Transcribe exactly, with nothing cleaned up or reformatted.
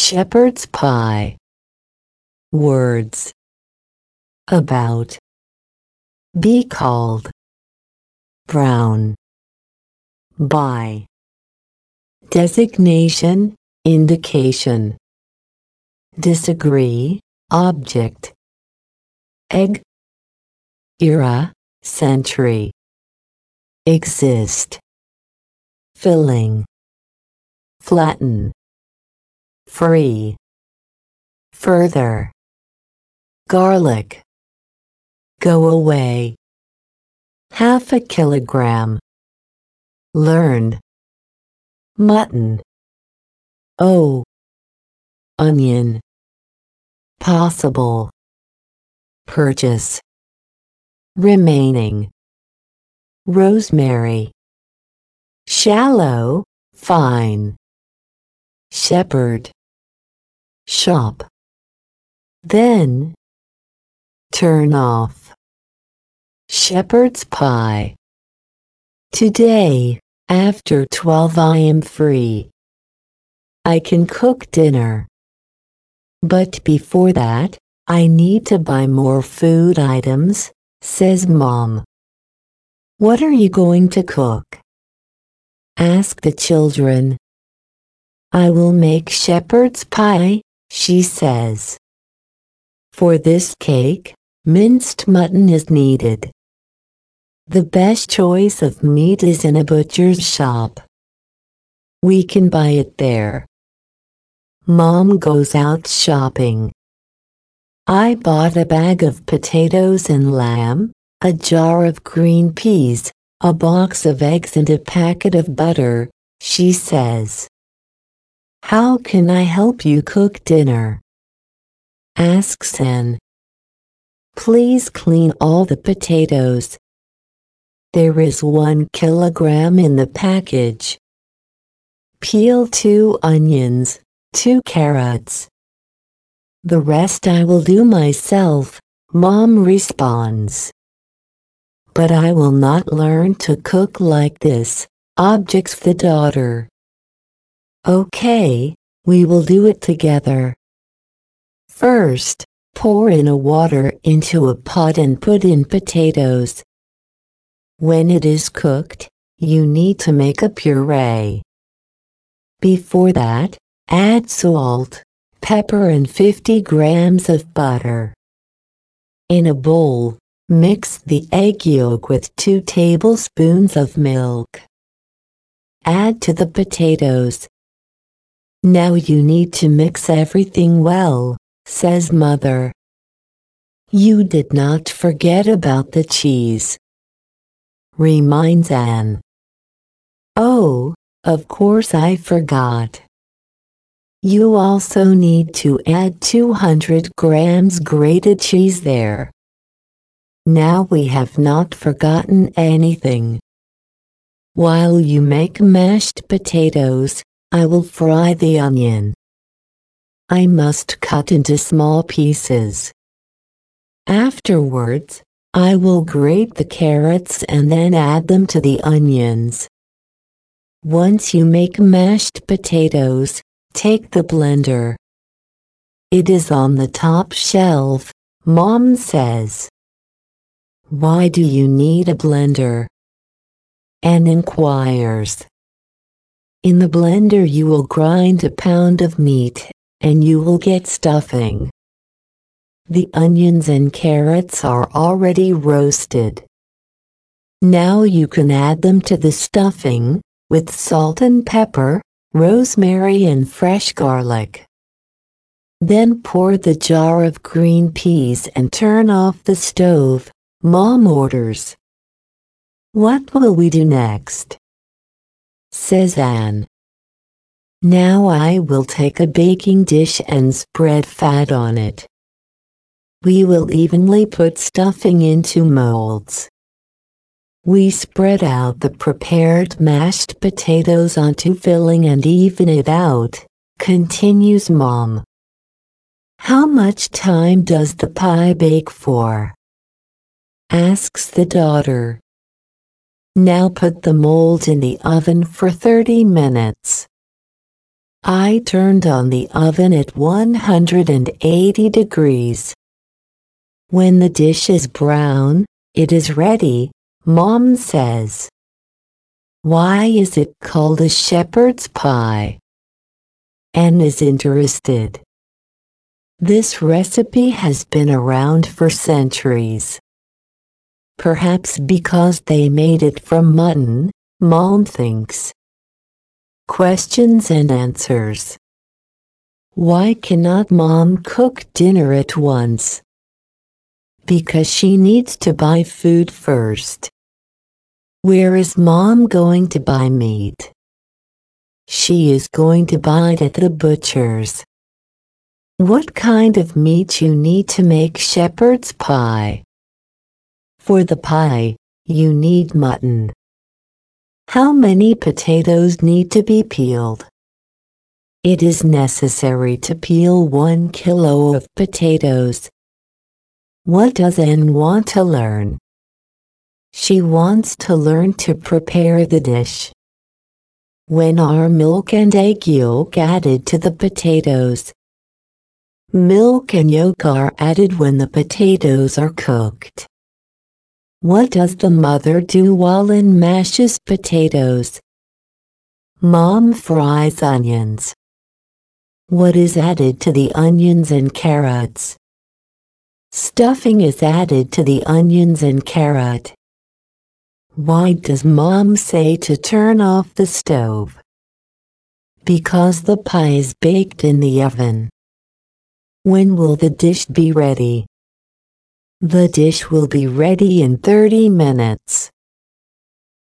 Shepherd's pie. Words. About. Be called. Brown. By. Designation, indication. Disagree, object. Egg. Era, century. Exist. Filling. Flatten. Free. Further. Garlic. Go away. Half a kilogram. Learn. Mutton. Oh. Onion. Possible. Purchase. Remaining. Rosemary. Shallow, fine. Shepherd. Shop. Then. Turn off. Shepherd's pie. Today, after twelve I am free. I can cook dinner. But before that, I need to buy more food items, says Mom. What are you going to cook? Ask the children. I will make shepherd's pie, she says. For this cake, minced mutton is needed. The best choice of meat is in a butcher's shop. We can buy it there. Mom goes out shopping. I bought a bag of potatoes and lamb, a jar of green peas, a box of eggs and a packet of butter, she says. How can I help you cook dinner? Asks Anne. Please clean all the potatoes. There is one kilogram in the package. Peel two onions, two carrots. The rest I will do myself, Mom responds. But I will not learn to cook like this, objects the daughter. Okay, we will do it together. First, pour in a water into a pot and put in potatoes. When it is cooked, you need to make a puree. Before that, add salt, pepper and fifty grams of butter. In a bowl, mix the egg yolk with two tablespoons of milk. Add to the potatoes. Now you need to mix everything well, says Mother. You did not forget about the cheese, reminds Anne. Oh, of course I forgot. You also need to add two hundred grams grated cheese there. Now we have not forgotten anything. While you make mashed potatoes, I will fry the onion. I must cut into small pieces. Afterwards, I will grate the carrots and then add them to the onions. Once you make mashed potatoes, take the blender. It is on the top shelf, Mom says. Why do you need a blender? Anne inquires. In the blender you will grind a pound of meat, and you will get stuffing. The onions and carrots are already roasted. Now you can add them to the stuffing, with salt and pepper, rosemary and fresh garlic. Then pour the jar of green peas and turn off the stove, Mom orders. What will we do next? Says Anne. Now I will take a baking dish and spread fat on it. We will evenly put stuffing into molds. We spread out the prepared mashed potatoes onto filling and even it out, continues Mom. How much time does the pie bake for? Asks the daughter. Now put the mold in the oven for thirty minutes. I turned on the oven at one hundred eighty degrees. When the dish is brown, it is ready, Mom says. Why is it called a shepherd's pie? Anne is interested. This recipe has been around for centuries. Perhaps because they made it from mutton, Mom thinks. Questions and answers. Why cannot Mom cook dinner at once? Because she needs to buy food first. Where is Mom going to buy meat? She is going to buy it at the butcher's. What kind of meat you need to make shepherd's pie? For the pie, you need mutton. How many potatoes need to be peeled? It is necessary to peel one kilo of potatoes. What does Anne want to learn? She wants to learn to prepare the dish. When are milk and egg yolk added to the potatoes? Milk and yolk are added when the potatoes are cooked. What does the mother do while Anne mashes potatoes? Mom fries onions. What is added to the onions and carrots? Stuffing is added to the onions and carrot. Why does Mom say to turn off the stove? Because the pie is baked in the oven. When will the dish be ready? The dish will be ready in thirty minutes.